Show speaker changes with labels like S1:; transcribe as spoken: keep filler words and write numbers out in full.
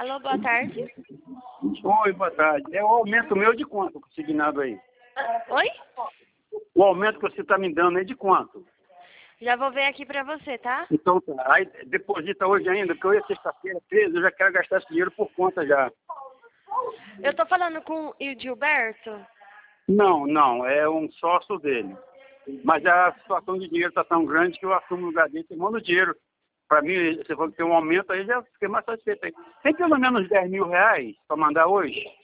S1: Alô, boa tarde.
S2: Oi, boa tarde. É o aumento meu de quanto, consignado aí?
S1: Oi?
S2: O aumento que você está me dando é de quanto?
S1: Já vou ver aqui pra você, tá?
S2: Então tá. Aí deposita hoje ainda, porque hoje é sexta-feira, treze, eu já quero gastar esse dinheiro por conta já.
S1: Eu tô falando com o Gilberto.
S2: Não, não, é um sócio dele. Mas a situação de dinheiro está tão grande que eu assumo o lugar dele e mando dinheiro. Para mim, se for ter um aumento, aí já fiquei mais satisfeito aí. Tem pelo menos dez mil reais para mandar hoje?